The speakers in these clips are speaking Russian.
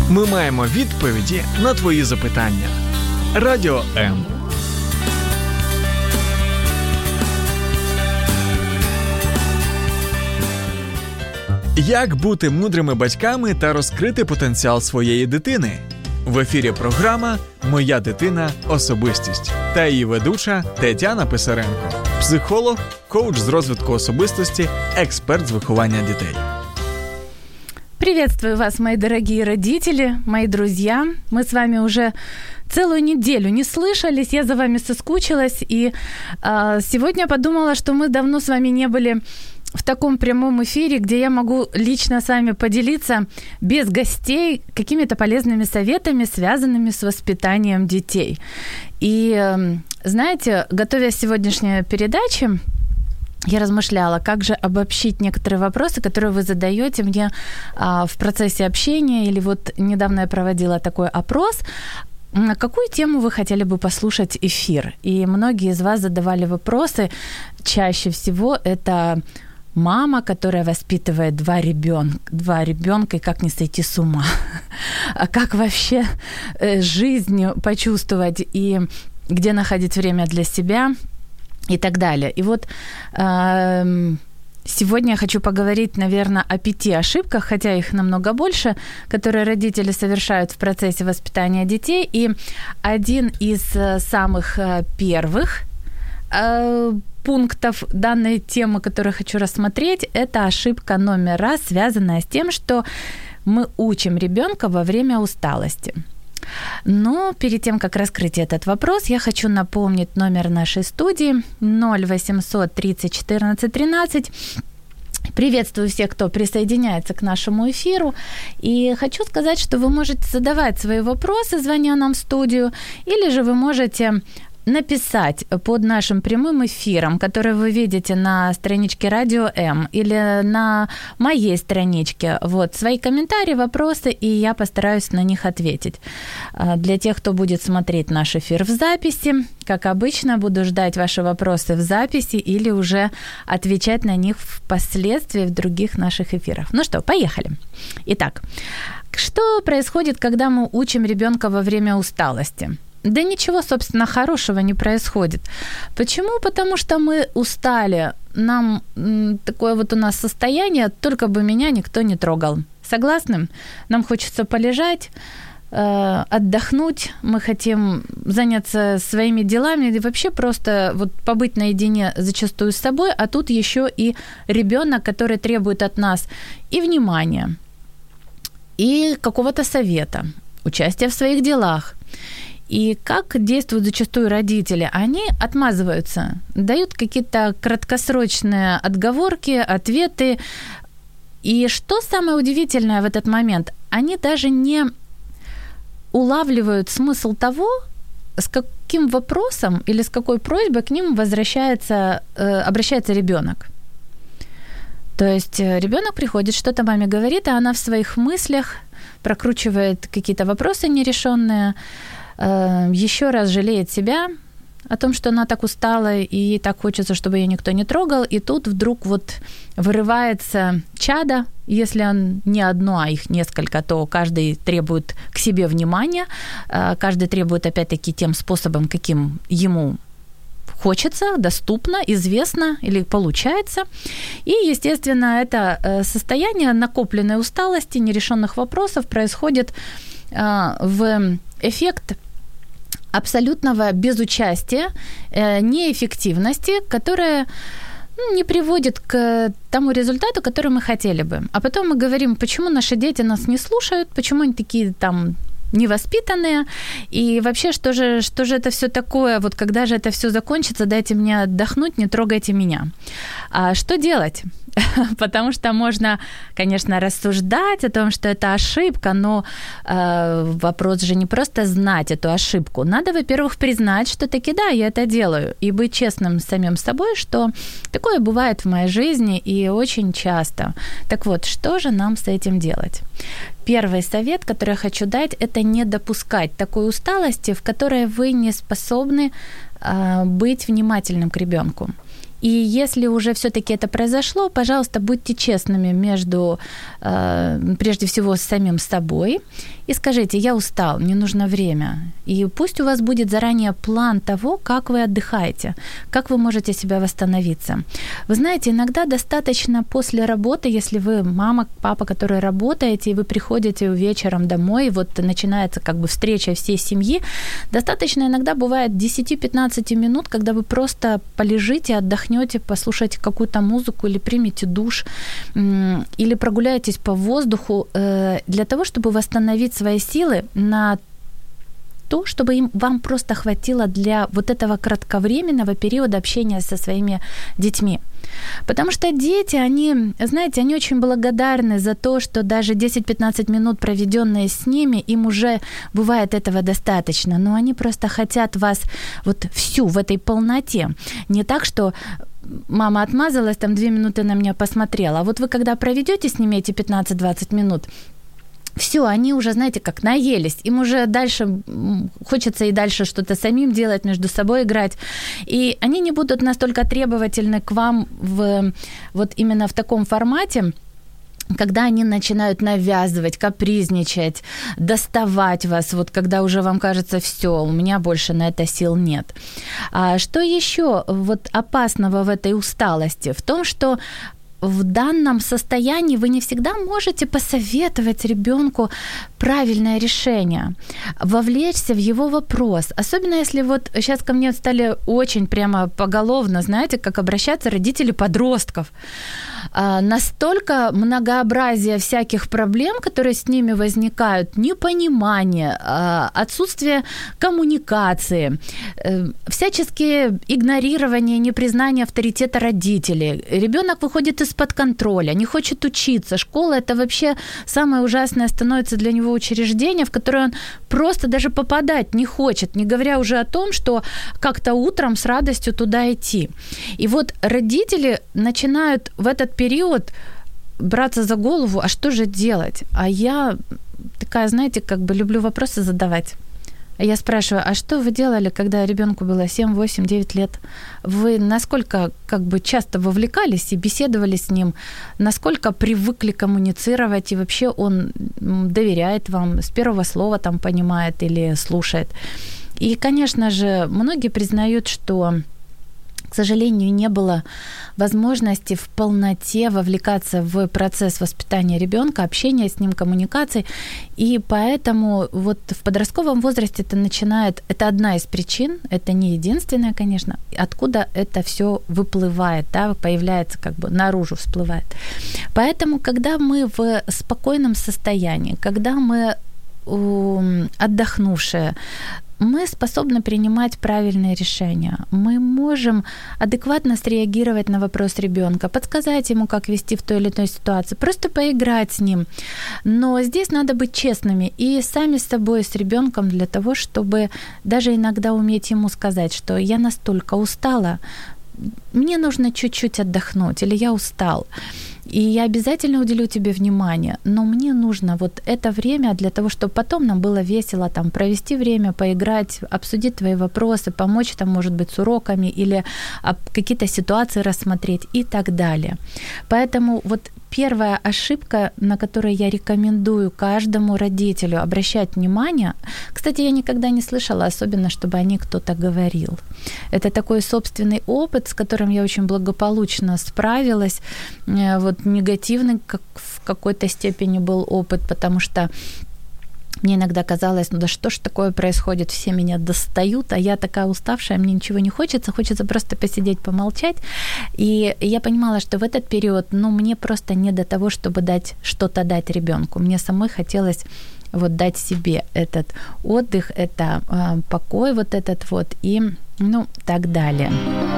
Ми маємо відповіді на твої запитання. Радіо М. Як бути мудрими батьками та розкрити потенціал своєї дитини? В ефірі програма «Моя дитина – особистість» та її ведуча Тетяна Писаренко, психолог, коуч з розвитку особистості, експерт з виховання дітей. Приветствую вас, мои дорогие родители, мои друзья. Мы с вами уже целую неделю не слышались, я за вами соскучилась, и сегодня подумала, что мы давно с вами не были в таком прямом эфире, где я могу лично с вами поделиться без гостей какими-то полезными советами, связанными с воспитанием детей. И, знаете, готовясь к сегодняшней передаче, я размышляла, как же обобщить некоторые вопросы, которые вы задаете мне в процессе общения, или вот недавно я проводила такой опрос, на какую тему вы хотели бы послушать эфир. И многие из вас задавали вопросы, чаще всего это мама, которая воспитывает два ребенка, и как не сойти с ума, а как вообще жизнь почувствовать, и где находить время для себя, и так далее. И вот сегодня я хочу поговорить, наверное, о 5 ошибках, хотя их намного больше, которые родители совершают в процессе воспитания детей. И один из самых первых пунктов данной темы, которую хочу рассмотреть, это ошибка номер 1, связанная с тем, что мы учим ребенка во время усталости. Но перед тем, как раскрыть этот вопрос, я хочу напомнить номер нашей студии 0800 30 14 13. Приветствую всех, кто присоединяется к нашему эфиру. И хочу сказать, что вы можете задавать свои вопросы, звоня нам в студию, или же вы можете написать под нашим прямым эфиром, который вы видите на страничке Радио М или на моей страничке, вот, свои комментарии, вопросы, и я постараюсь на них ответить. Для тех, кто будет смотреть наш эфир в записи, как обычно, буду ждать ваши вопросы в записи или уже отвечать на них впоследствии в других наших эфирах. Ну что, поехали. Итак, что происходит, когда мы учим ребенка во время усталости? Да ничего, собственно, хорошего не происходит. Почему? Потому что мы устали. Нам такое вот у нас состояние, только бы меня никто не трогал. Согласны? Нам хочется полежать, отдохнуть, мы хотим заняться своими делами и вообще просто вот побыть наедине зачастую с собой, а тут еще и ребенок, который требует от нас и внимания, и какого-то совета, участия в своих делах. И как действуют зачастую родители? Они отмазываются, дают какие-то краткосрочные отговорки, ответы. И что самое удивительное в этот момент? Они даже не улавливают смысл того, с каким вопросом или с какой просьбой к ним обращается ребенок. То есть ребенок приходит, что-то маме говорит, а она в своих мыслях прокручивает какие-то вопросы нерешенные, еще раз жалеет себя о том, что она так устала и так хочется, чтобы её никто не трогал, и тут вдруг вот вырывается чадо, если он не одно, а их несколько, то каждый требует к себе внимания, каждый требует опять-таки тем способом, каким ему хочется, доступно, известно или получается. И, естественно, это состояние накопленной усталости, нерешенных вопросов происходит в эффект абсолютного безучастия, неэффективности, которая не приводит к тому результату, который мы хотели бы. А потом мы говорим, почему наши дети нас не слушают, почему они такие там невоспитанные, и вообще, что же это всё такое, вот когда же это всё закончится, дайте мне отдохнуть, не трогайте меня. А что делать? Потому что можно, конечно, рассуждать о том, что это ошибка, но вопрос же не просто знать эту ошибку. Надо, во-первых, признать, что таки да, я это делаю, и быть честным с самим собой, что такое бывает в моей жизни и очень часто. Так вот, что же нам с этим делать? Первый совет, который я хочу дать, это не допускать такой усталости, в которой вы не способны быть внимательным к ребенку. И если уже всё-таки это произошло, пожалуйста, будьте честными прежде всего с самим собой и скажите: я устал, мне нужно время. И пусть у вас будет заранее план того, как вы отдыхаете, как вы можете себя восстановиться. Вы знаете, иногда достаточно после работы, если вы мама, папа, которые работаете, и вы приходите вечером домой, и вот начинается как бы встреча всей семьи, достаточно иногда бывает 10-15 минут, когда вы просто полежите, отдохнете, послушайте какую-то музыку или примете душ, или прогуляетесь по воздуху для того, чтобы восстановить свои силы на то, чтобы вам просто хватило для вот этого кратковременного периода общения со своими детьми. Потому что дети, они, знаете, они очень благодарны за то, что даже 10-15 минут, проведенные с ними, им уже бывает этого достаточно. Но они просто хотят вас вот всю в этой полноте. Не так, что мама отмазалась, там 2 минуты на меня посмотрела. А вот вы когда проведете с ними эти 15-20 минут, все, они уже, знаете, как наелись. Им уже дальше хочется и дальше что-то самим делать, между собой играть. И они не будут настолько требовательны к вам вот именно в таком формате, когда они начинают навязывать, капризничать, доставать вас, вот когда уже вам кажется: всё, у меня больше на это сил нет. А что еще вот опасного в этой усталости? В том, что в данном состоянии вы не всегда можете посоветовать ребенку правильное решение, вовлечься в его вопрос. Особенно если вот сейчас ко мне стали очень прямо поголовно, знаете, как обращаться родители подростков. Настолько многообразие всяких проблем, которые с ними возникают, непонимание, отсутствие коммуникации, всяческие игнорирование, непризнание авторитета родителей. Ребенок выходит из-под контроля, не хочет учиться. Школа – это вообще самое ужасное становится для него учреждение, в которое он просто даже попадать не хочет, не говоря уже о том, что как-то утром с радостью туда идти. И вот родители начинают в этот период браться за голову: а что же делать? А я такая, знаете, как бы люблю вопросы задавать. А я спрашиваю: а что вы делали, когда ребенку было 7, 8, 9 лет? Вы насколько как бы часто вовлекались и беседовали с ним? Насколько привыкли коммуницировать? И вообще он доверяет вам, с первого слова там понимает или слушает? И, конечно же, многие признают, что, к сожалению, не было возможности в полноте вовлекаться в процесс воспитания ребенка, общения с ним, коммуникации. И поэтому вот в подростковом возрасте это одна из причин, это не единственная, конечно, откуда это всё выплывает, да, появляется, как бы наружу всплывает. Поэтому, когда мы в спокойном состоянии, когда мы отдохнувшие, мы способны принимать правильные решения. Мы можем адекватно среагировать на вопрос ребёнка, подсказать ему, как вести в той или иной ситуации, просто поиграть с ним. Но здесь надо быть честными и сами с собой, с ребёнком, для того, чтобы даже иногда уметь ему сказать, что я настолько устала, мне нужно чуть-чуть отдохнуть, или я устал. И я обязательно уделю тебе внимание, но мне нужно вот это время для того, чтобы потом нам было весело там провести время, поиграть, обсудить твои вопросы, помочь там, может быть, с уроками или какие-то ситуации рассмотреть и так далее. Поэтому вот первая ошибка, на которую я рекомендую каждому родителю обращать внимание, кстати, я никогда не слышала особенно, чтобы о ней кто-то говорил. Это такой собственный опыт, с которым я очень благополучно справилась. Вот негативный как в какой-то степени был опыт, потому что мне иногда казалось, да что ж такое происходит, все меня достают, а я такая уставшая, мне ничего не хочется, хочется просто посидеть, помолчать. И я понимала, что в этот период, мне просто не до того, чтобы что-то дать ребёнку. Мне самой хотелось вот дать себе этот отдых, это покой вот этот вот и так далее.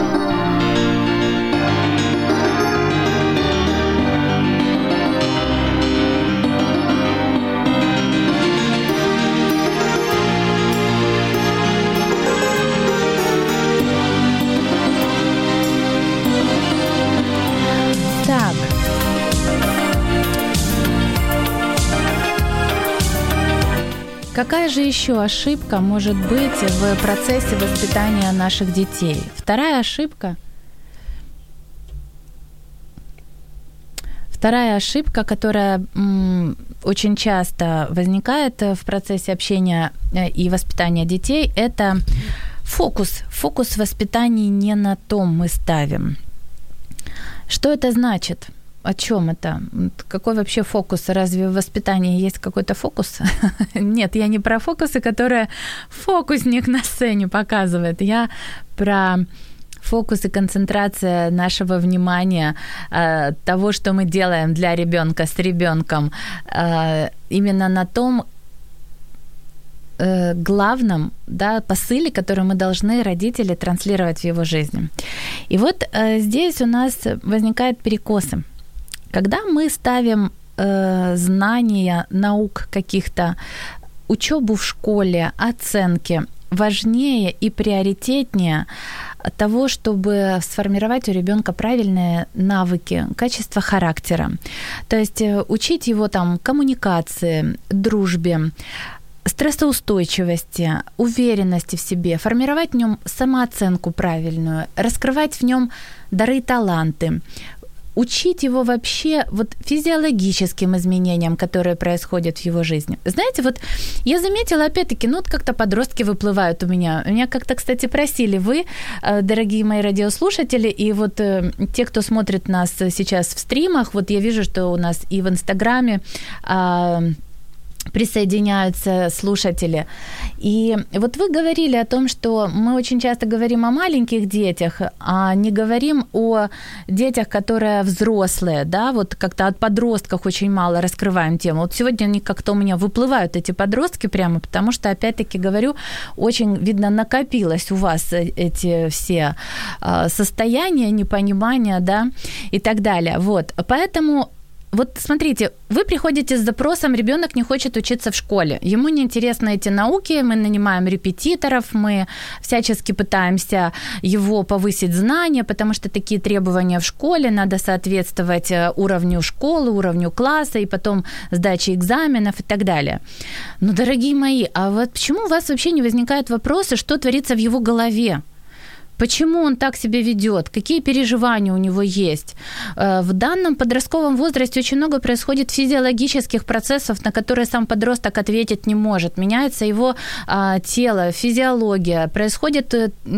Какая же еще ошибка может быть в процессе воспитания наших детей? Вторая ошибка Вторая ошибка, которая очень часто возникает в процессе общения и воспитания детей, это фокус. Фокус в воспитании не на том мы ставим. Что это значит? О чём это? Какой вообще фокус? Разве в воспитании есть какой-то фокус? Нет, я не про фокусы, которые фокусник на сцене показывает. Я про фокус и концентрация нашего внимания, того, что мы делаем для ребёнка с ребёнком, именно на том главном, да, посыле, который мы должны, родители, транслировать в его жизни. И вот здесь у нас возникают перекосы. Когда мы ставим знания, наук каких-то, учёбу в школе, оценки важнее и приоритетнее того, чтобы сформировать у ребёнка правильные навыки, качество характера. То есть учить его там коммуникации, дружбе, стрессоустойчивости, уверенности в себе, формировать в нём самооценку правильную, раскрывать в нём дары и таланты, учить его вообще вот физиологическим изменениям, которые происходят в его жизни. Знаете, вот я заметила, опять-таки, вот как-то подростки выплывают у меня. Меня как-то, кстати, просили вы, дорогие мои радиослушатели, и вот те, кто смотрит нас сейчас в стримах, вот я вижу, что у нас и в Инстаграме присоединяются слушатели. И вот вы говорили о том, что мы очень часто говорим о маленьких детях, а не говорим о детях, которые взрослые, да, вот как-то о подростках очень мало раскрываем тему. Вот сегодня они как-то у меня выплывают, эти подростки прямо, потому что, опять-таки говорю, очень, видно, накопилось у вас эти все состояния, непонимания, да, и так далее. Вот, поэтому вот смотрите, вы приходите с запросом, ребёнок не хочет учиться в школе, ему неинтересны эти науки, мы нанимаем репетиторов, мы всячески пытаемся его повысить знания, потому что такие требования в школе, надо соответствовать уровню школы, уровню класса и потом сдаче экзаменов и так далее. Но, дорогие мои, а вот почему у вас вообще не возникают вопросы, что творится в его голове? Почему он так себя ведёт? Какие переживания у него есть? В данном подростковом возрасте очень много происходит физиологических процессов, на которые сам подросток ответить не может. Меняется его тело, физиология, происходят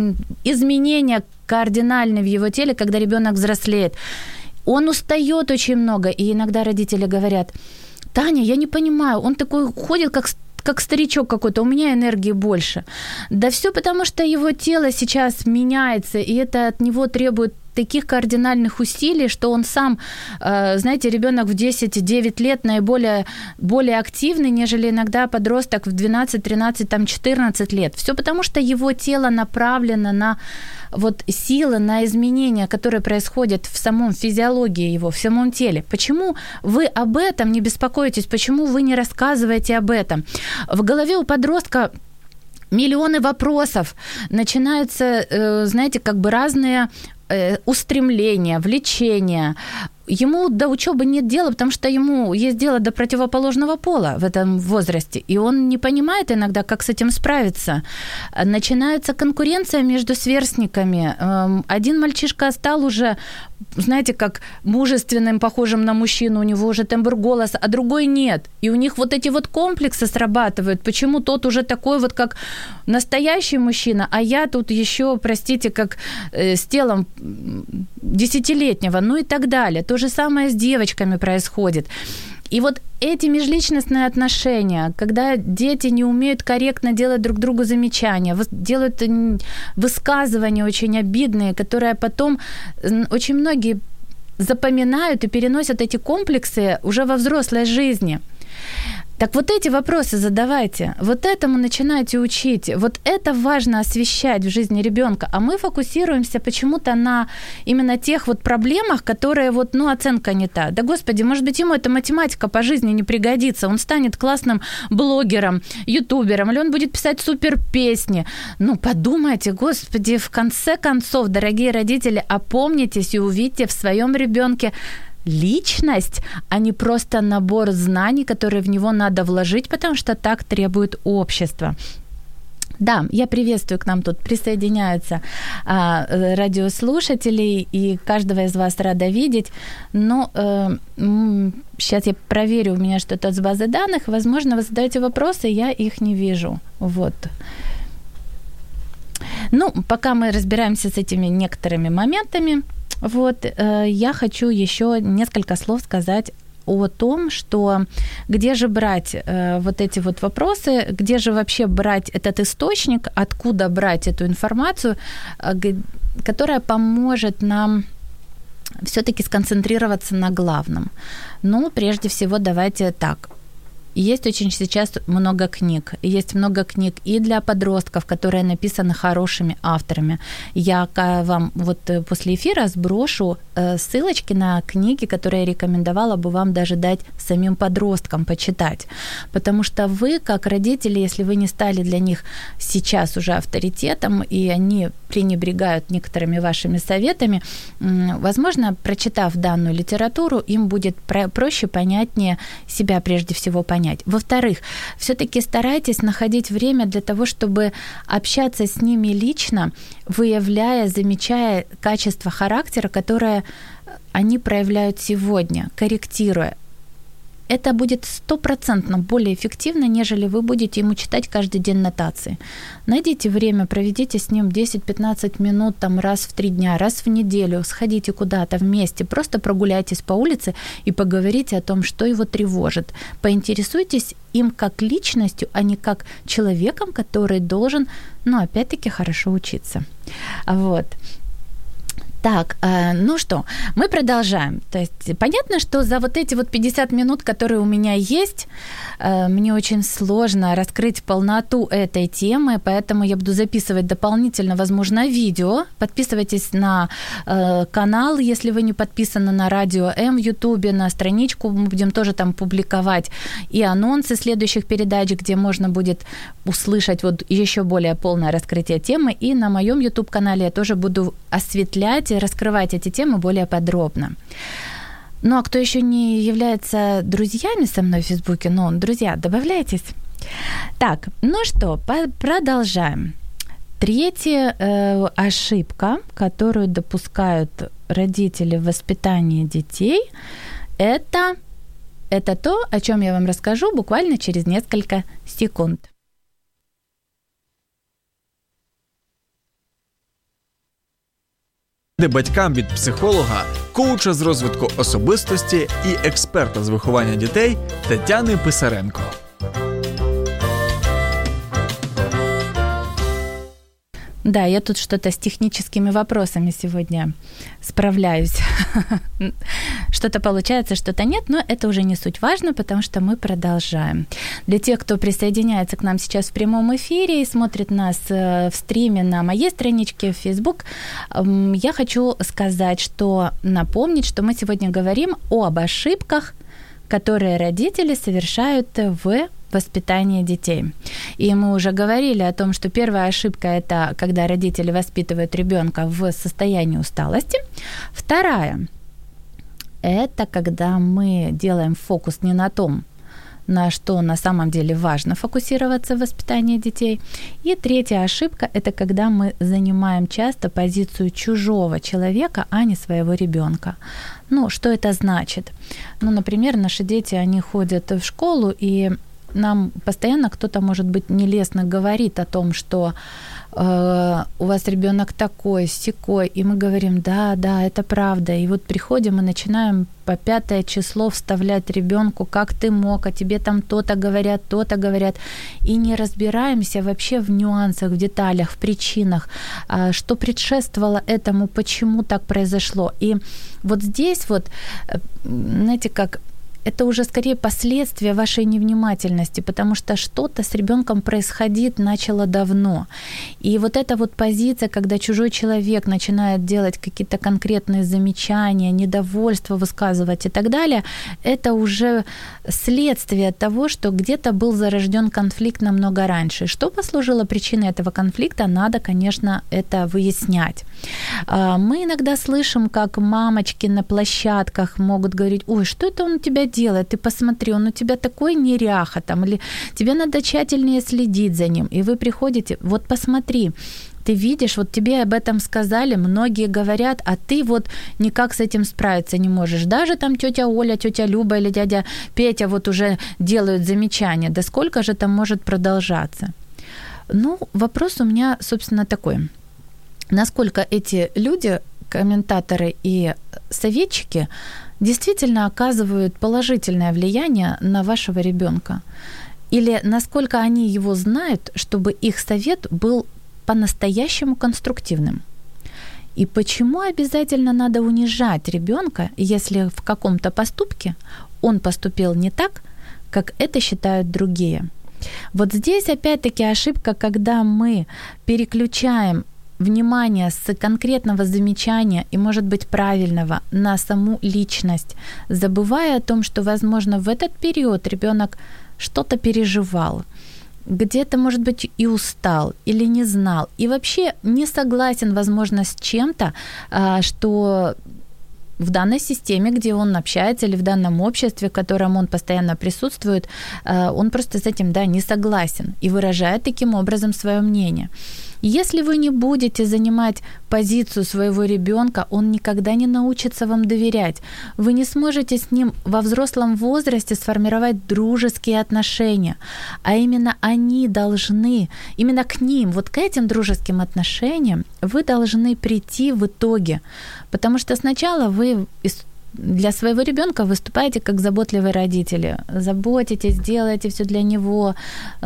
изменения кардинальные в его теле, когда ребёнок взрослеет. Он устаёт очень много, и иногда родители говорят: «Таня, я не понимаю, он такой ходит, как старичок какой-то, у меня энергии больше». Да всё потому, что его тело сейчас меняется, и это от него требует таких кардинальных усилий, что он сам, знаете, ребёнок в 10-9 лет более активный, нежели иногда подросток в 12, 13, там, 14 лет. Всё потому, что его тело направлено на вот силы, на изменения, которые происходят в самом физиологии его, в самом теле. Почему вы об этом не беспокоитесь? Почему вы не рассказываете об этом? В голове у подростка миллионы вопросов. Начинаются, знаете, как бы разные устремления, влечения. Ему до учёбы нет дела, потому что ему есть дело до противоположного пола в этом возрасте, и он не понимает иногда, как с этим справиться. Начинается конкуренция между сверстниками. Один мальчишка стал уже, знаете, как мужественным, похожим на мужчину, у него уже тембр голоса, а другой нет. И у них вот эти вот комплексы срабатывают. Почему тот уже такой вот, как настоящий мужчина, а я тут ещё, простите, как с телом 10-летнего, ну и так далее. То же самое с девочками происходит. И вот эти межличностные отношения, когда дети не умеют корректно делать друг другу замечания, делают высказывания очень обидные, которые потом очень многие запоминают и переносят эти комплексы уже во взрослой жизни. Так вот эти вопросы задавайте, вот этому начинайте учить, вот это важно освещать в жизни ребёнка, а мы фокусируемся почему-то на именно тех вот проблемах, которые вот, оценка не та. Да, господи, может быть, ему эта математика по жизни не пригодится, он станет классным блогером, ютубером, или он будет писать супер песни. Подумайте, господи, в конце концов, дорогие родители, опомнитесь и увидьте в своём ребёнке личность, а не просто набор знаний, которые в него надо вложить, потому что так требует общество. Да, я приветствую, к нам тут присоединяются радиослушатели, и каждого из вас рада видеть. Но сейчас я проверю, у меня что-то с базы данных. Возможно, вы задаете вопросы, я их не вижу. Вот. Ну, пока мы разбираемся с этими некоторыми моментами, вот, я хочу еще несколько слов сказать о том, что где же брать вот эти вот вопросы, где же вообще брать этот источник, откуда брать эту информацию, которая поможет нам все-таки сконцентрироваться на главном. Ну, прежде всего, давайте так. Есть очень сейчас много книг. Есть много книг и для подростков, которые написаны хорошими авторами. Я вам вот после эфира сброшу ссылочки на книги, которые я рекомендовала бы вам даже дать самим подросткам почитать. Потому что вы, как родители, если вы не стали для них сейчас уже авторитетом, и они пренебрегают некоторыми вашими советами, возможно, прочитав данную литературу, им будет проще, понятнее себя прежде всего понять. Во-вторых, все-таки старайтесь находить время для того, чтобы общаться с ними лично, выявляя, замечая качество характера, которое они проявляют сегодня, корректируя. Это будет 100% более эффективно, нежели вы будете ему читать каждый день нотации. Найдите время, проведите с ним 10-15 минут там, раз в 3 дня, раз в неделю, сходите куда-то вместе, просто прогуляйтесь по улице и поговорите о том, что его тревожит. Поинтересуйтесь им как личностью, а не как человеком, который должен, опять-таки, хорошо учиться. Вот. Так, ну что, мы продолжаем. То есть понятно, что за вот эти вот 50 минут, которые у меня есть, мне очень сложно раскрыть полноту этой темы, поэтому я буду записывать дополнительно, возможно, видео. Подписывайтесь на канал, если вы не подписаны, на Радио М в Ютубе, на страничку. Мы будем тоже там публиковать и анонсы следующих передач, где можно будет услышать вот еще более полное раскрытие темы. И на моем Ютуб-канале я тоже буду осветлять и раскрывать эти темы более подробно. Ну, а кто еще не является друзьями со мной в Фейсбуке, друзья, добавляйтесь. Так, ну что, продолжаем. Третья ошибка, которую допускают родители в воспитании детей, это то, о чем я вам расскажу буквально через несколько секунд. Батькам від психолога, коуча з розвитку особистості і експерта з виховання дітей Тетяни Писаренко. Да, я тут что-то с техническими вопросами сегодня справляюсь. Что-то получается, что-то нет, но это уже не суть важно, потому что мы продолжаем. Для тех, кто присоединяется к нам сейчас в прямом эфире и смотрит нас в стриме на моей страничке в Facebook, я хочу напомнить, что мы сегодня говорим об ошибках, которые родители совершают в воспитание детей. И мы уже говорили о том, что первая ошибка – это когда родители воспитывают ребенка в состоянии усталости. Вторая – это когда мы делаем фокус не на том, на что на самом деле важно фокусироваться в воспитании детей. И третья ошибка – это когда мы занимаем часто позицию чужого человека, а не своего ребенка. Что это значит? Например, наши дети, они ходят в школу, и нам постоянно кто-то, может быть, нелестно говорит о том, что у вас ребенок такой, сякой, и мы говорим, да, это правда. И вот приходим и начинаем по 5 число вставлять ребенку, как ты мог, а тебе там то-то говорят, и не разбираемся вообще в нюансах, в деталях, в причинах, что предшествовало этому, почему так произошло. И вот здесь вот, знаете, как это уже скорее последствия вашей невнимательности, потому что что-то с ребенком происходит, начало давно. И вот эта вот позиция, когда чужой человек начинает делать какие-то конкретные замечания, недовольство высказывать и так далее, это уже следствие того, что где-то был зарожден конфликт намного раньше. Что послужило причиной этого конфликта, надо, конечно, это выяснять. Мы иногда слышим, как мамочки на площадках могут говорить: ой, что это он у тебя делает, ты посмотри, он у тебя такой неряха там, или тебе надо тщательнее следить за ним, и вы приходите, вот посмотри, ты видишь, вот тебе об этом сказали, многие говорят, а ты вот никак с этим справиться не можешь. Даже там тетя Оля, тетя Люба или дядя Петя вот уже делают замечания. Да сколько же там может продолжаться? Ну, вопрос у меня, собственно, такой. Насколько эти люди, комментаторы и советчики, действительно оказывают положительное влияние на вашего ребенка? Или насколько они его знают, чтобы их совет был по-настоящему конструктивным? И почему обязательно надо унижать ребенка, если в каком-то поступке он поступил не так, как это считают другие? Вот здесь опять-таки ошибка, когда мы переключаем внимание с конкретного замечания и, может быть, правильного на саму личность, забывая о том, что, возможно, в этот период ребенок что-то переживал, где-то, может быть, и устал, или не знал, и вообще не согласен, возможно, с чем-то, что в данной системе, где он общается, или в данном обществе, в котором он постоянно присутствует, он просто с этим, да, не согласен и выражает таким образом своё мнение. Если вы не будете занимать позицию своего ребенка, он никогда не научится вам доверять. Вы не сможете с ним во взрослом возрасте сформировать дружеские отношения, а именно они должны, именно к ним, вот к этим дружеским отношениям вы должны прийти в итоге. Потому что сначала вы для своего ребенка выступаете как заботливые родители. Заботитесь, делаете все для него,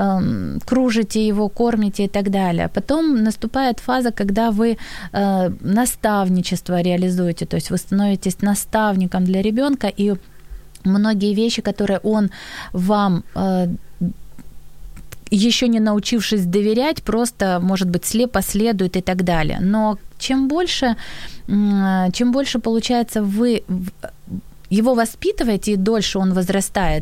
кружите его, кормите и так далее. Потом наступает фаза, когда вы наставничество реализуете, то есть вы становитесь наставником для ребенка, и многие вещи, которые он вам еще не научившись доверять, просто, может быть, слепо следует и так далее. Но чем больше, получается, вы его воспитываете, и дольше он возрастает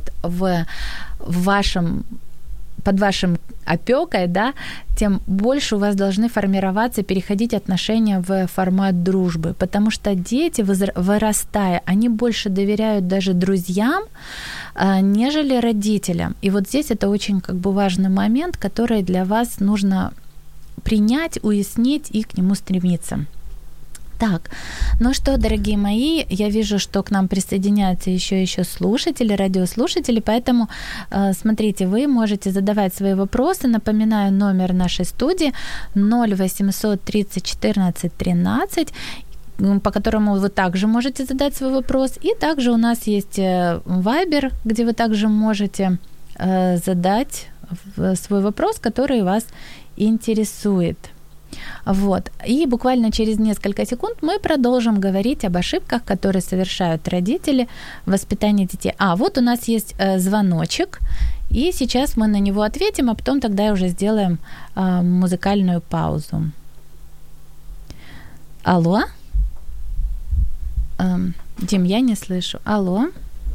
под вашим опекой, да, тем больше у вас должны формироваться, переходить отношения в формат дружбы. Потому что дети, вырастая, они больше доверяют даже друзьям, нежели родителям. И вот здесь это очень важный момент, который для вас нужно принять, уяснить и к нему стремиться. Так, ну что, дорогие мои, я вижу, что к нам присоединяются еще слушатели, радиослушатели, поэтому смотрите, вы можете задавать свои вопросы. Напоминаю, номер нашей студии 0800 30 14 13, по которому вы также можете задать свой вопрос. И также у нас есть Viber, где вы также можете задать свой вопрос, который вас интересует. Вот. И буквально через несколько секунд мы продолжим говорить об ошибках, которые совершают родители в воспитании детей. Вот у нас есть звоночек, и сейчас мы на него ответим, а потом тогда уже сделаем музыкальную паузу. Алло? Дим, я не слышу. Алло?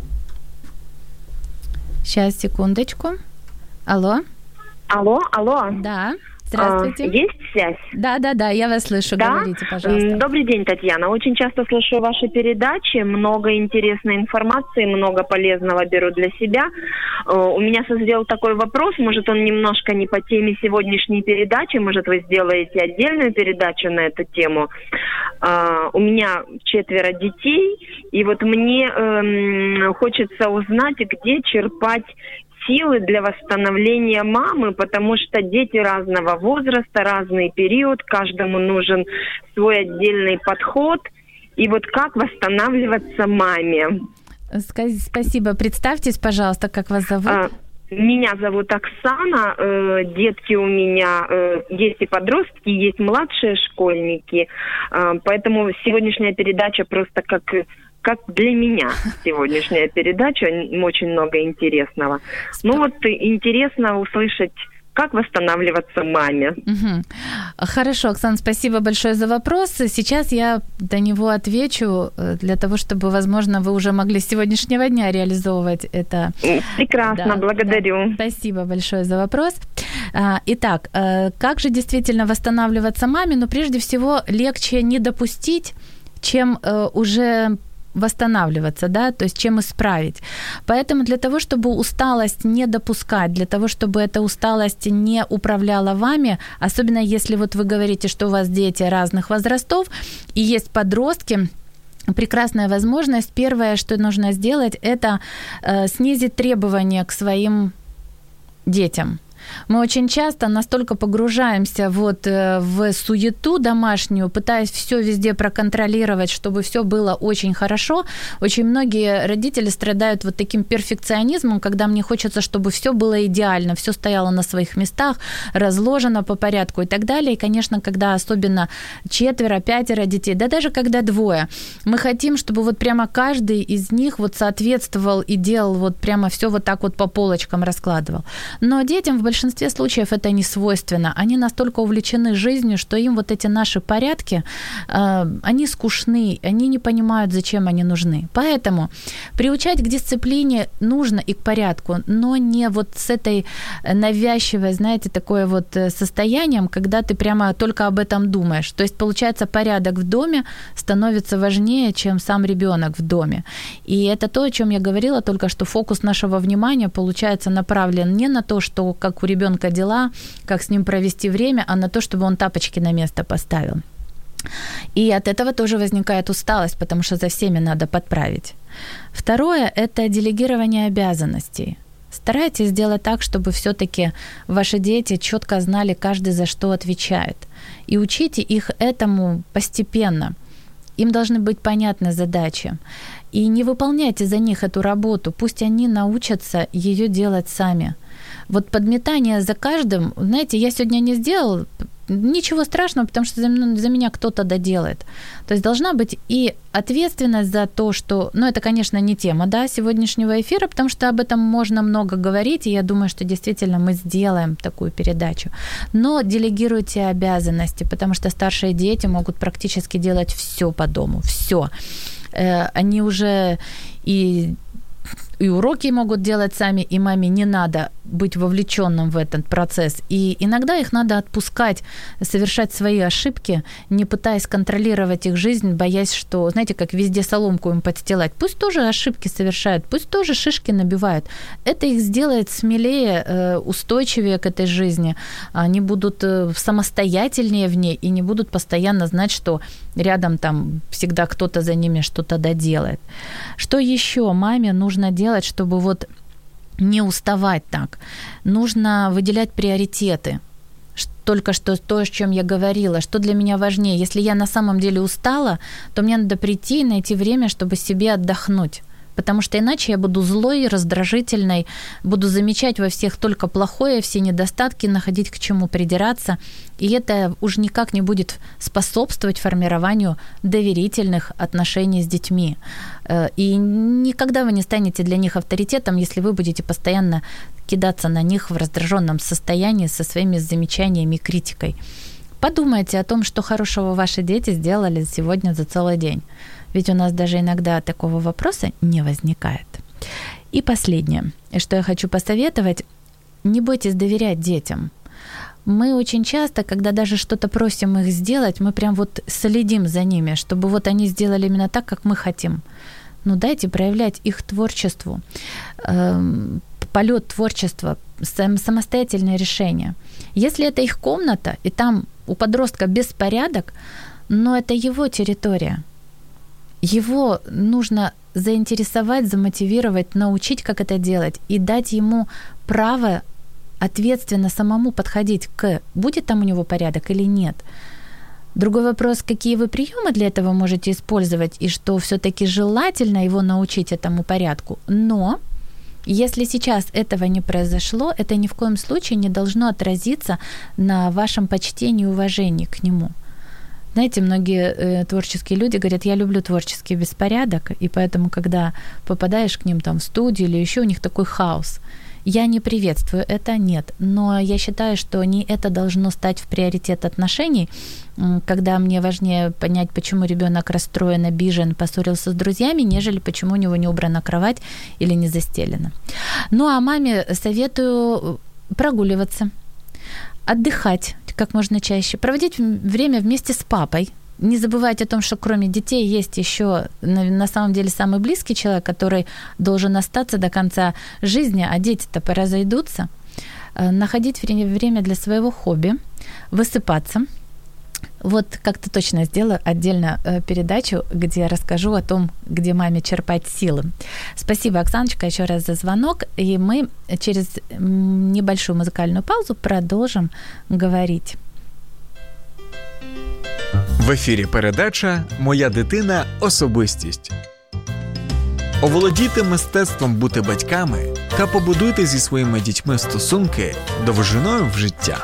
Сейчас, секундочку. Алло? Алло. Да. Здравствуйте. Есть связь? Да, я вас слышу. Да? Говорите, пожалуйста. Добрый день, Татьяна. Очень часто слышу ваши передачи, много интересной информации, много полезного беру для себя. У меня созрел такой вопрос, может, он немножко не по теме сегодняшней передачи, может, вы сделаете отдельную передачу на эту тему. У меня 4 детей, и вот мне хочется узнать, где черпать силы для восстановления мамы, потому что дети разного возраста, разный период, каждому нужен свой отдельный подход. И вот как восстанавливаться маме? Спасибо. Представьтесь, пожалуйста, как вас зовут? Меня зовут Оксана. Детки у меня есть и подростки, есть младшие школьники. Поэтому сегодняшняя передача просто как для меня сегодняшняя передача, очень много интересного. Интересно услышать, как восстанавливаться маме. Угу. Хорошо, Оксана, спасибо большое за вопрос. Сейчас я на него отвечу для того, чтобы, возможно, вы уже могли с сегодняшнего дня реализовывать это. Прекрасно, благодарю. Да. Спасибо большое за вопрос. Итак, как же действительно восстанавливаться маме? Прежде всего, легче не допустить, чем уже восстанавливаться, да, то есть чем исправить. Поэтому для того, чтобы усталость не допускать, для того, чтобы эта усталость не управляла вами, особенно если вот вы говорите, что у вас дети разных возрастов и есть подростки, прекрасная возможность. Первое, что нужно сделать, это снизить требования к своим детям. Мы очень часто настолько погружаемся вот в суету домашнюю, пытаясь все везде проконтролировать, чтобы все было очень хорошо. Очень многие родители страдают вот таким перфекционизмом, когда мне хочется, чтобы все было идеально, все стояло на своих местах, разложено по порядку и так далее. И, конечно, когда особенно 4-5 детей, да даже когда 2, мы хотим, чтобы вот прямо каждый из них вот соответствовал и делал вот прямо все вот так вот по полочкам раскладывал. Но детям в большинстве случаев это не свойственно. Они настолько увлечены жизнью, что им вот эти наши порядки, они скучны, они не понимают, зачем они нужны. Поэтому приучать к дисциплине нужно и к порядку, но не вот с этой навязчивой, знаете, такое вот состоянием, когда ты прямо только об этом думаешь. То есть, получается, порядок в доме становится важнее, чем сам ребенок в доме. И это то, о чем я говорила, только что фокус нашего внимания, получается, направлен не на то, что как у ребенка дела, как с ним провести время, а на то, чтобы он тапочки на место поставил. И от этого тоже возникает усталость, потому что за всеми надо подправить. Второе – это делегирование обязанностей. Старайтесь сделать так, чтобы все-таки ваши дети четко знали, каждый за что отвечает. И учите их этому постепенно. Им должны быть понятны задачи. И не выполняйте за них эту работу, пусть они научатся ее делать сами. Вот подметание за каждым, знаете, я сегодня не сделал, ничего страшного, потому что за меня кто-то доделает. То есть должна быть и ответственность за то, что... Ну, это, конечно, не тема, да, сегодняшнего эфира, потому что об этом можно много говорить, и я думаю, что действительно мы сделаем такую передачу. Но делегируйте обязанности, потому что старшие дети могут практически делать все по дому, все. Они уже и уроки могут делать сами, и маме не надо быть вовлеченным в этот процесс. И иногда их надо отпускать, совершать свои ошибки, не пытаясь контролировать их жизнь, боясь, что, знаете, как везде соломку им подстилать. Пусть тоже ошибки совершают, пусть тоже шишки набивают. Это их сделает смелее, устойчивее к этой жизни. Они будут самостоятельнее в ней и не будут постоянно знать, что рядом там всегда кто-то за ними что-то доделает. Что еще маме нужно делать, чтобы вот не уставать так? Нужно выделять приоритеты. Только что то, о чем я говорила, что для меня важнее. Если я на самом деле устала, то мне надо прийти и найти время, чтобы себе отдохнуть. Потому что иначе я буду злой, раздражительной, буду замечать во всех только плохое, все недостатки, находить к чему придираться. И это уж никак не будет способствовать формированию доверительных отношений с детьми. И никогда вы не станете для них авторитетом, если вы будете постоянно кидаться на них в раздраженном состоянии со своими замечаниями и критикой. Подумайте о том, что хорошего ваши дети сделали сегодня за целый день. Ведь у нас даже иногда такого вопроса не возникает. И последнее, что я хочу посоветовать, не бойтесь доверять детям. Мы очень часто, когда даже что-то просим их сделать, мы прям вот следим за ними, чтобы вот они сделали именно так, как мы хотим. Ну, дайте проявлять их творчеству, полет творчества, самостоятельное решение. Если это их комната, и там у подростка беспорядок, но это его территория. Его нужно заинтересовать, замотивировать, научить, как это делать, и дать ему право ответственно самому подходить к, будет там у него порядок или нет. Другой вопрос, какие вы приемы для этого можете использовать, и что все-таки желательно его научить этому порядку. Но если сейчас этого не произошло, это ни в коем случае не должно отразиться на вашем почтении и уважении к нему. Знаете, многие творческие люди говорят, я люблю творческий беспорядок, и поэтому, когда попадаешь к ним там в студию или еще, у них такой хаос. Я не приветствую это, нет, но я считаю, что не это должно стать в приоритет отношений, когда мне важнее понять, почему ребенок расстроен, обижен, поссорился с друзьями, нежели почему у него не убрана кровать или не застелена. Ну, а маме советую прогуливаться, отдыхать как можно чаще, проводить время вместе с папой. не забывайте о том, что кроме детей есть еще на самом деле самый близкий человек, который должен остаться до конца жизни, а дети-то поразойдутся. Находить время для своего хобби, высыпаться. Вот как-то точно сделаю отдельно передачу, где расскажу о том, где маме черпать силы. Спасибо, Оксаночка, еще раз за звонок. И мы через небольшую музыкальную паузу продолжим говорить. В ефірі передача «Моя дитина – особистість». Оволодійте мистецтвом бути батьками та побудуйте зі своїми дітьми стосунки довжиною в життя.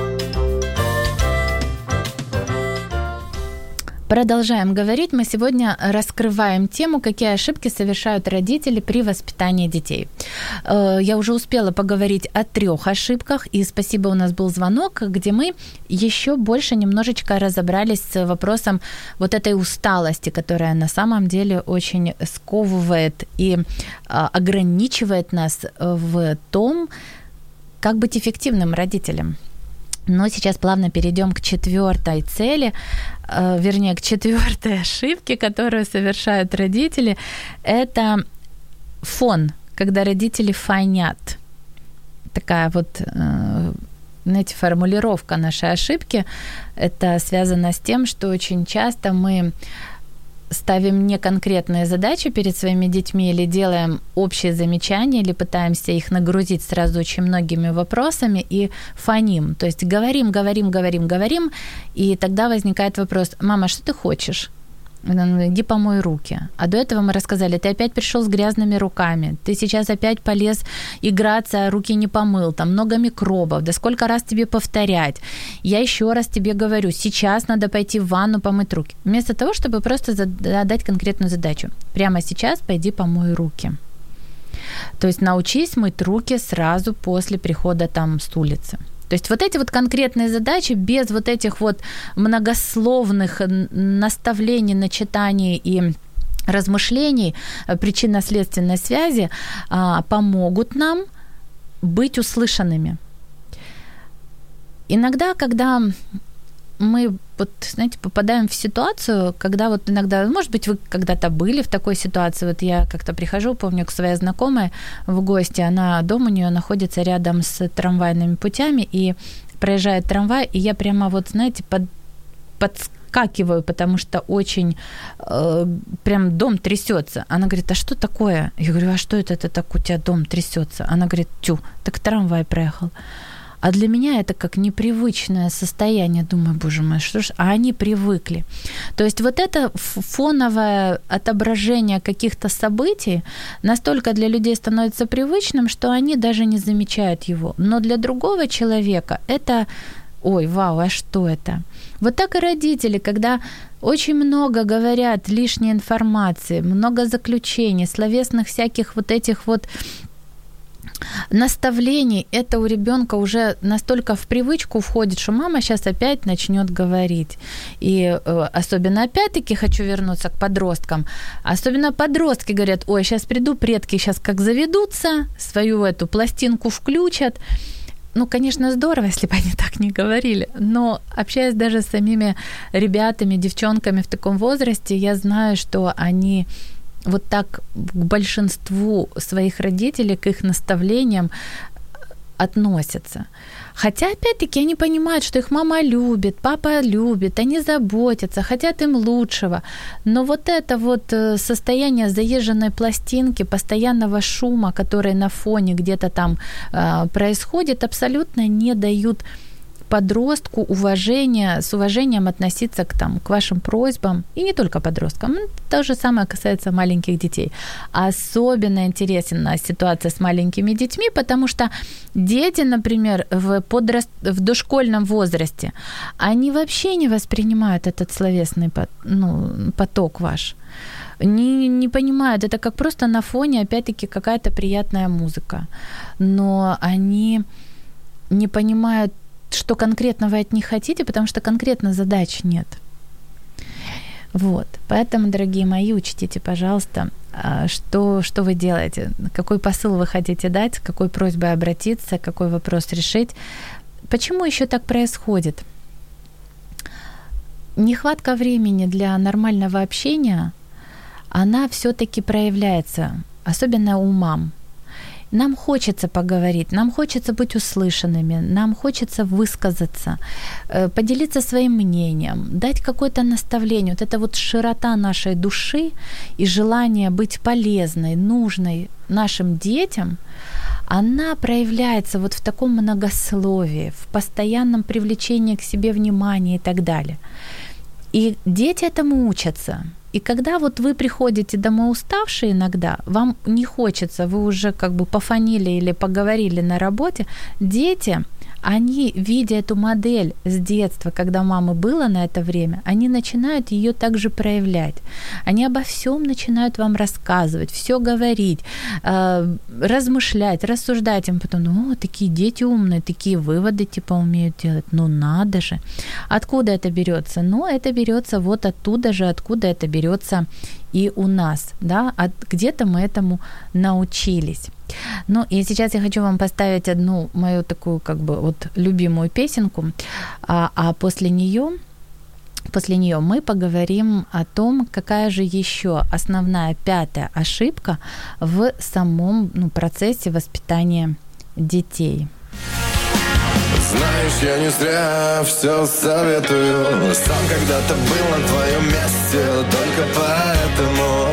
Продолжаем говорить. Мы сегодня раскрываем тему, какие ошибки совершают родители при воспитании детей. Я уже успела поговорить о 3 ошибках, и спасибо, у нас был звонок, где мы еще больше немножечко разобрались с вопросом вот этой усталости, которая на самом деле очень сковывает и ограничивает нас в том, как быть эффективным родителем. Но сейчас плавно перейдем к 4 цели, вернее, к 4 ошибке, которую совершают родители. Это фон, когда родители фонят. Такая вот, знаете, формулировка нашей ошибки. Это связано с тем, что очень часто мы ставим неконкретные задачи перед своими детьми или делаем общие замечания, или пытаемся их нагрузить сразу очень многими вопросами и фоним. То есть говорим, и тогда возникает вопрос: «Мама, что ты хочешь?» «Иди помой руки». А до этого мы рассказали: ты опять пришел с грязными руками, ты сейчас опять полез играться, а руки не помыл, там много микробов, да сколько раз тебе повторять? Я еще раз тебе говорю, сейчас надо пойти в ванну помыть руки. Вместо того, чтобы просто задать конкретную задачу: прямо сейчас пойди помой руки. То есть научись мыть руки сразу после прихода там с улицы. То есть вот эти вот конкретные задачи без вот этих вот многословных наставлений, начитаний и размышлений, причинно-следственной связи помогут нам быть услышанными. Иногда, когда мы, вот, знаете, попадаем в ситуацию, когда вот иногда, может быть, вы когда-то были в такой ситуации, вот я как-то прихожу, помню, к своей знакомой в гости, она, дом у нее находится рядом с трамвайными путями, и проезжает трамвай, и я прямо вот, знаете, подскакиваю, потому что очень прям дом трясется. Она говорит: а что такое? Я говорю: а что это так у тебя дом трясется? Она говорит: тю, так трамвай проехал. А для меня это как непривычное состояние. Думаю, боже мой, что ж, а они привыкли. То есть вот это фоновое отображение каких-то событий настолько для людей становится привычным, что они даже не замечают его. Но для другого человека это: ой, вау, а что это? Вот так и родители, когда очень много говорят лишней информации, много заключений, словесных всяких вот этих вот наставлений, это у ребенка уже настолько в привычку входит, что мама сейчас опять начнет говорить. И особенно, опять-таки, хочу вернуться к подросткам. Особенно подростки говорят: ой, сейчас приду, предки сейчас как заведутся, свою эту пластинку включат. Ну, конечно, здорово, если бы они так не говорили, но общаясь даже с самими ребятами, девчонками в таком возрасте, я знаю, что они вот так к большинству своих родителей, к их наставлениям относятся. Хотя, опять-таки, они понимают, что их мама любит, папа любит, они заботятся, хотят им лучшего. Но вот это вот состояние заезженной пластинки, постоянного шума, который на фоне где-то там происходит, абсолютно не дают подростку с уважением относиться к вашим просьбам, и не только подросткам, то же самое касается маленьких детей. Особенно интересна ситуация с маленькими детьми, потому что дети, например, в дошкольном возрасте, они вообще не воспринимают этот словесный поток ваш. Не понимают, это как просто на фоне, опять-таки, какая-то приятная музыка. Но они не понимают, что конкретно вы от них хотите, потому что конкретно задач нет. Вот. Поэтому, дорогие мои, учтите, пожалуйста, что вы делаете, какой посыл вы хотите дать, с какой просьбой обратиться, какой вопрос решить. Почему еще так происходит? нехватка времени для нормального общения, она всё-таки проявляется, особенно у мам. Нам хочется поговорить, нам хочется быть услышанными, нам хочется высказаться, поделиться своим мнением, дать какое-то наставление. Вот эта вот широта нашей души и желание быть полезной, нужной нашим детям, она проявляется вот в таком многословии, в постоянном привлечении к себе внимания и так далее. И дети этому учатся. И когда вот вы приходите домой уставшие иногда, вам не хочется, вы уже как бы пофанили или поговорили на работе, дети, они, видя эту модель с детства, когда у мамы было на это время, они начинают её также проявлять. Они обо всём начинают вам рассказывать, всё говорить, размышлять, рассуждать им потом, такие дети умные, такие выводы типа умеют делать, надо же. Откуда это берётся? Это берётся вот оттуда же, откуда это берётся и у нас, да, где-то мы этому научились. И сейчас я хочу вам поставить одну мою такую как бы вот любимую песенку, а после неё мы поговорим о том, какая же ещё основная 5-я ошибка в самом процессе воспитания детей. Знаешь, я не зря всё советую. Сам когда-то был на твоём месте, только поэтому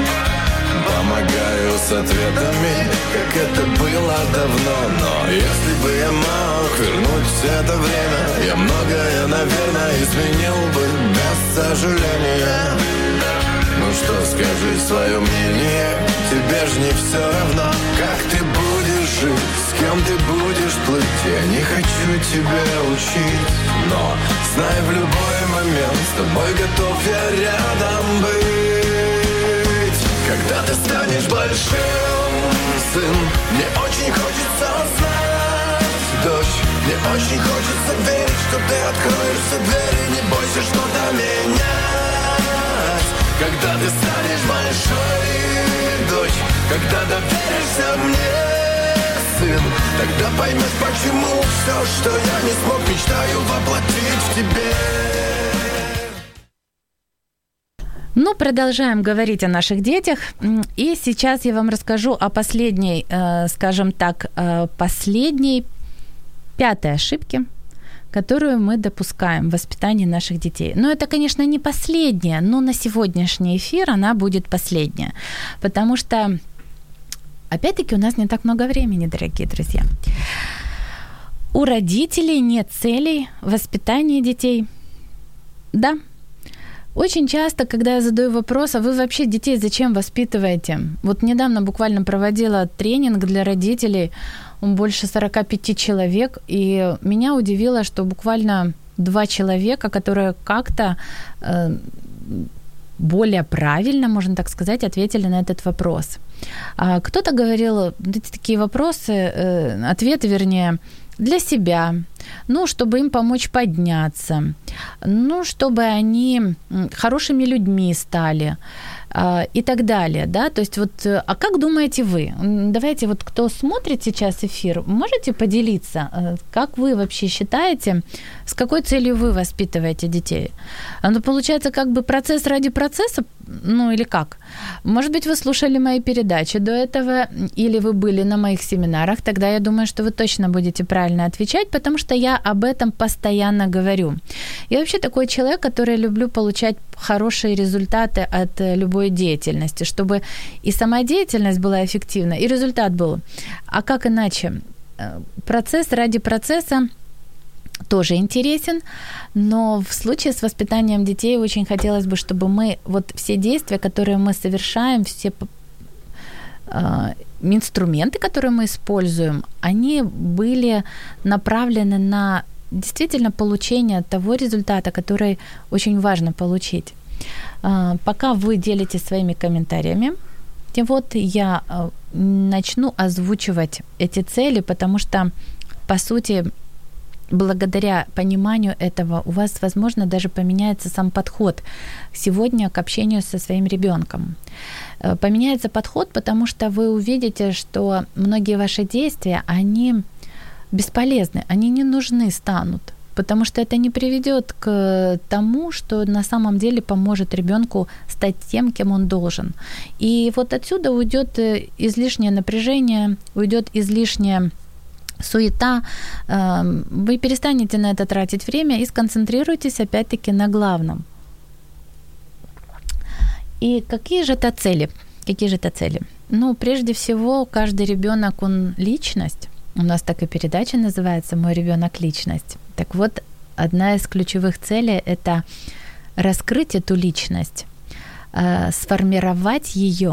помогаю с ответами, как это было давно. Но если бы я мог вернуть это время, я многое, наверное, изменил бы без сожаления. Что, скажи своё мнение, тебе ж не всё равно, как ты будешь жить, с кем ты будешь плыть. Я не хочу тебя учить, но знай, в любой момент с тобой готов я рядом быть. Когда ты станешь большим, сын, мне очень хочется знать, дочь, мне очень хочется верить, что ты откроешь все двери, не бойся что-то менять. Когда ты станешь большой, дочь, когда доверишься мне, сын, тогда поймешь, почему всё, что я не смог, мечтаю воплотить в тебе. Продолжаем говорить о наших детях. И сейчас я вам расскажу о последней, скажем так, последней 5-й ошибке, которую мы допускаем в воспитании наших детей. Это, конечно, не последняя, но на сегодняшний эфир она будет последняя. Потому что, опять-таки, у нас не так много времени, дорогие друзья. У родителей нет целей воспитания детей. Да. Очень часто, когда я задаю вопрос, а вы вообще детей зачем воспитываете? Вот недавно буквально проводила тренинг для родителей, больше 45 человек, и меня удивило, что буквально 2 человека, которые как-то более правильно, можно так сказать, ответили на этот вопрос. Кто-то говорил, такие вопросы, ответы, вернее, для себя, чтобы им помочь подняться, чтобы они хорошими людьми стали и так далее, да, то есть вот, а как думаете вы? Давайте вот, кто смотрит сейчас эфир, можете поделиться, как вы вообще считаете, с какой целью вы воспитываете детей? Получается, как бы процесс ради процесса, или как? Может быть, вы слушали мои передачи до этого, или вы были на моих семинарах, тогда я думаю, что вы точно будете правильно отвечать, потому что я об этом постоянно говорю. Я вообще такой человек, который люблю получать хорошие результаты от любой деятельности, чтобы и сама деятельность была эффективна, и результат был. А как иначе? Процесс ради процесса тоже интересен, но в случае с воспитанием детей очень хотелось бы, чтобы мы вот все действия, которые мы совершаем, все инструменты, которые мы используем, они были направлены на действительно получение того результата, который очень важно получить. Пока вы делитесь своими комментариями, вот я начну озвучивать эти цели, потому что, по сути, благодаря пониманию этого у вас, возможно, даже поменяется сам подход сегодня к общению со своим ребенком. Поменяется подход, потому что вы увидите, что многие ваши действия, они бесполезны, они не нужны станут, потому что это не приведет к тому, что на самом деле поможет ребенку стать тем, кем он должен. И вот отсюда уйдет излишнее напряжение, уйдет излишняя суета, вы перестанете на это тратить время и сконцентрируйтесь опять-таки на главном. И какие же это цели? Ну, прежде всего, каждый ребенок, он личность. У нас так и передача называется «Мой ребенок – личность». Так вот, одна из ключевых целей – это раскрыть эту личность, сформировать ее.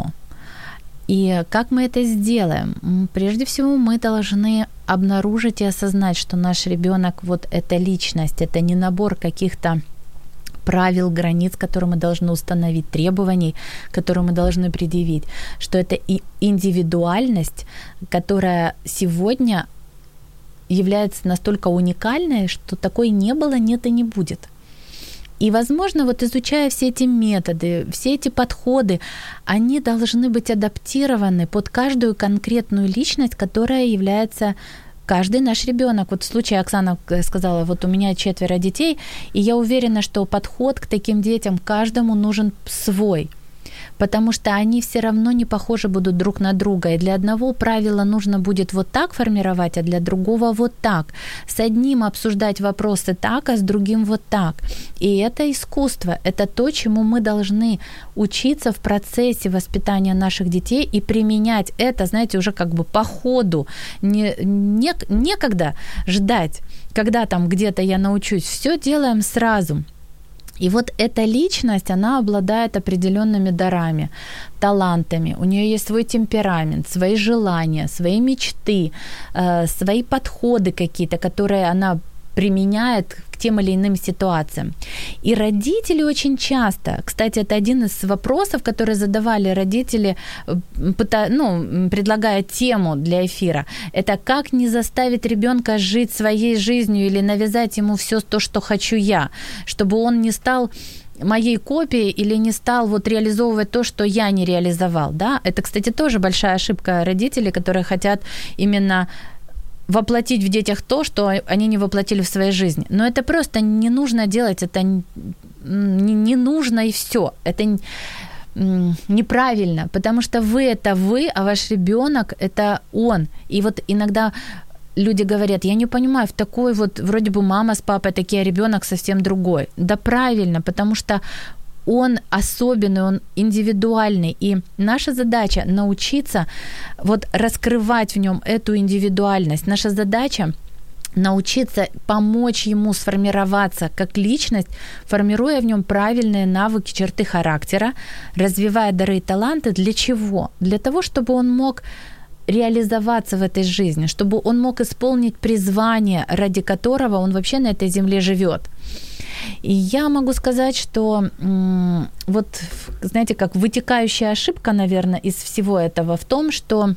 И как мы это сделаем? Прежде всего, мы должны обнаружить и осознать, что наш ребенок вот эта личность, это не набор каких-то правил, границ, которые мы должны установить, требований, которые мы должны предъявить, что это и индивидуальность, которая сегодня является настолько уникальной, что такой не было, нет и не будет. И, возможно, вот изучая все эти методы, все эти подходы, они должны быть адаптированы под каждую конкретную личность, которая является каждый наш ребенок. Вот в случае Оксана сказала, вот у меня 4 детей, и я уверена, что подход к таким детям каждому нужен свой, потому что они все равно не похожи будут друг на друга. И для одного правила нужно будет вот так формировать, а для другого вот так. С одним обсуждать вопросы так, а с другим вот так. И это искусство, это то, чему мы должны учиться в процессе воспитания наших детей и применять это, знаете, уже как бы по ходу. Некогда ждать, когда там где-то я научусь. Все делаем сразу. И вот эта личность, она обладает определенными дарами, талантами. У нее есть свой темперамент, свои желания, свои мечты, свои подходы какие-то, которые она применяет к тем или иным ситуациям. И родители очень часто, кстати, это один из вопросов, которые задавали родители, предлагая тему для эфира, это как не заставить ребенка жить своей жизнью или навязать ему все то, что хочу я, чтобы он не стал моей копией или не стал вот реализовывать то, что я не реализовал. Да? Это, кстати, тоже большая ошибка родителей, которые хотят именно воплотить в детях то, что они не воплотили в своей жизни. Но это просто не нужно делать, это не нужно и все. Это неправильно, потому что вы – это вы, а ваш ребенок – это он. И вот иногда люди говорят, я не понимаю, в такой вот, вроде бы мама с папой такие, а ребенок совсем другой. Да правильно, потому что он особенный, он индивидуальный, и наша задача научиться вот раскрывать в нем эту индивидуальность. Наша задача научиться помочь ему сформироваться как личность, формируя в нем правильные навыки, черты характера, развивая дары и таланты. Для чего? Для того, чтобы он мог реализоваться в этой жизни, чтобы он мог исполнить призвание, ради которого он вообще на этой земле живет. И я могу сказать, что вот, знаете, как вытекающая ошибка, наверное, из всего этого в том, что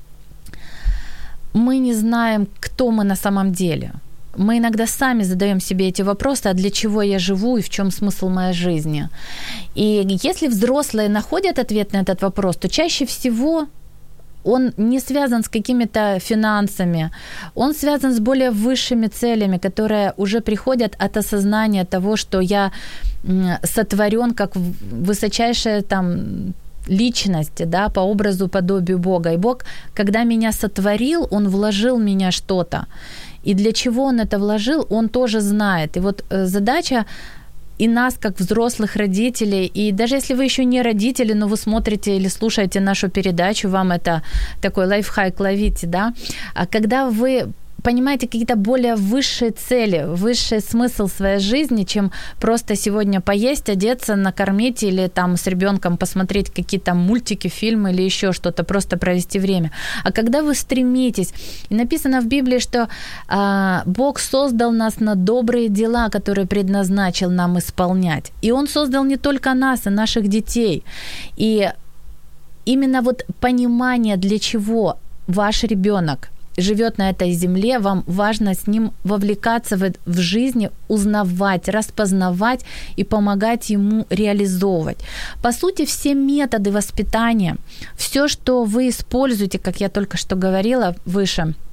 мы не знаем, кто мы на самом деле. Мы иногда сами задаем себе эти вопросы, а для чего я живу и в чем смысл моей жизни. И если взрослые находят ответ на этот вопрос, то чаще всего он не связан с какими-то финансами, он связан с более высшими целями, которые уже приходят от осознания того, что я сотворен как высочайшая там личность, да, по образу, подобию Бога. И Бог, когда меня сотворил, Он вложил в меня что-то. И для чего Он это вложил, Он тоже знает. И вот задача и нас, как взрослых родителей, и даже если вы еще не родители, но вы смотрите или слушаете нашу передачу, вам это такой лайфхак ловите, да, а когда вы понимаете какие-то более высшие цели, высший смысл своей жизни, чем просто сегодня поесть, одеться, накормить или там с ребенком посмотреть какие-то мультики, фильмы или еще что-то, просто провести время. А когда вы стремитесь, и написано в Библии, что Бог создал нас на добрые дела, которые предназначил нам исполнять. И Он создал не только нас, и наших детей. И именно вот понимание, для чего ваш ребенок живет на этой земле, вам важно с ним вовлекаться в жизнь, узнавать, распознавать и помогать ему реализовывать. По сути, все методы воспитания, все, что вы используете, как я только что говорила выше,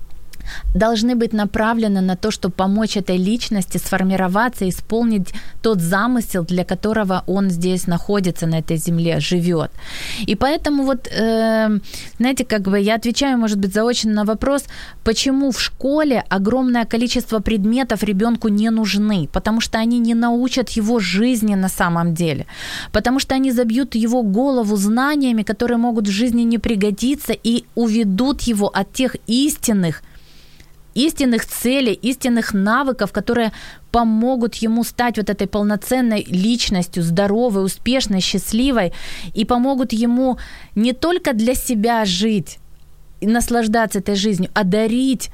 должны быть направлены на то, чтобы помочь этой личности сформироваться и исполнить тот замысел, для которого он здесь находится, на этой земле, живет. И поэтому вот, знаете, как бы я отвечаю, может быть, заочно на вопрос, почему в школе огромное количество предметов ребенку не нужны, потому что они не научат его жизни на самом деле, потому что они забьют его голову знаниями, которые могут в жизни не пригодиться и уведут его от тех истинных целей, истинных навыков, которые помогут ему стать вот этой полноценной личностью, здоровой, успешной, счастливой, и помогут ему не только для себя жить и наслаждаться этой жизнью, а дарить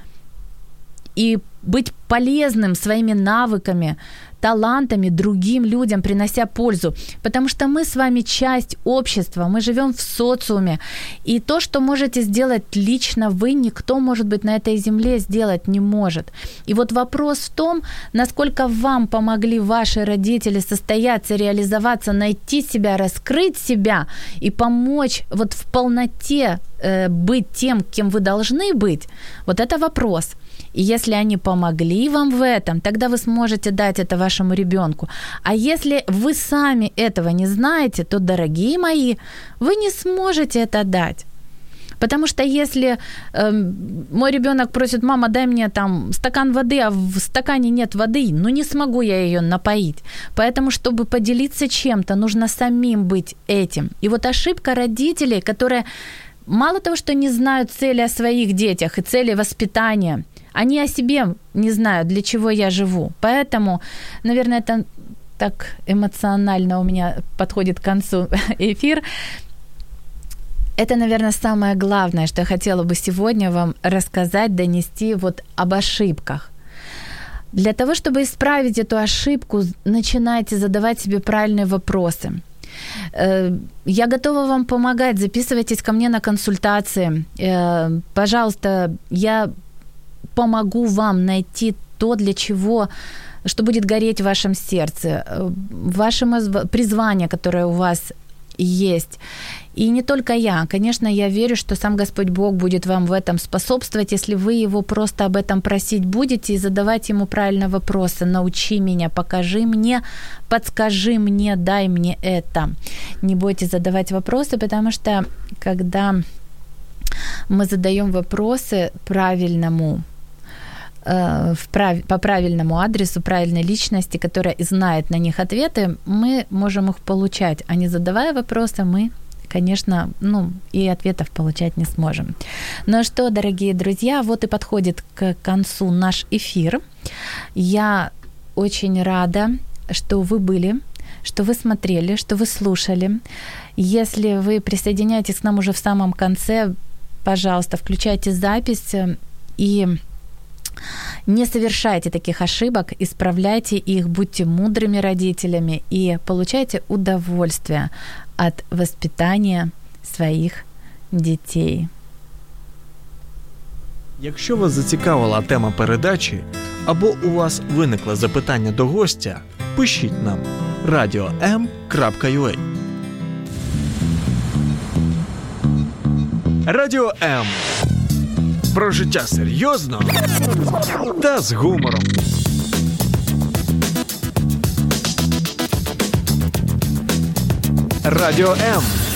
и быть полезным своими навыками, талантами другим людям, принося пользу. Потому что мы с вами часть общества, мы живем в социуме. И то, что можете сделать лично вы, никто, может быть, на этой земле сделать не может. И вот вопрос в том, насколько вам помогли ваши родители состояться, реализоваться, найти себя, раскрыть себя и помочь вот в полноте быть тем, кем вы должны быть. Вот это вопрос. И если они помогли вам в этом, тогда вы сможете дать это вашему ребенку. А если вы сами этого не знаете, то, дорогие мои, вы не сможете это дать. Потому что если мой ребенок просит: мама, дай мне там стакан воды, а в стакане нет воды, ну не смогу я ее напоить. Поэтому, чтобы поделиться чем-то, нужно самим быть этим. И вот ошибка родителей, которые мало того, что не знают цели о своих детях и цели воспитания, они о себе не знают, для чего я живу. Поэтому, наверное, это так эмоционально у меня подходит к концу эфир. Это, наверное, самое главное, что я хотела бы сегодня вам рассказать, донести вот об ошибках. Для того, чтобы исправить эту ошибку, начинайте задавать себе правильные вопросы. Я готова вам помогать, записывайтесь ко мне на консультации. Пожалуйста, я помогу вам найти то, для чего, что будет гореть в вашем сердце, ваше призвание, которое у вас есть. И не только я. Конечно, я верю, что сам Господь Бог будет вам в этом способствовать, если вы Его просто об этом просить будете и задавать Ему правильные вопросы. Научи меня, покажи мне, подскажи мне, дай мне это. Не бойтесь задавать вопросы, потому что когда мы задаем вопросы правильному, по правильному адресу, правильной личности, которая знает на них ответы, мы можем их получать. А не задавая вопросы, мы, конечно, и ответов получать не сможем. Ну что, дорогие друзья, вот и подходит к концу наш эфир. Я очень рада, что вы были, что вы смотрели, что вы слушали. Если вы присоединяетесь к нам уже в самом конце, пожалуйста, включайте запись и не совершайте таких ошибок, исправляйте их, будьте мудрыми родителями и получайте удовольствие от воспитания своїх дітей. Якщо вас зацікавила тема передачі або у вас виникло запитання до гостя, пишіть нам radio.m.ua. Радіо М. Про життя серйозно та з гумором. Радіо М.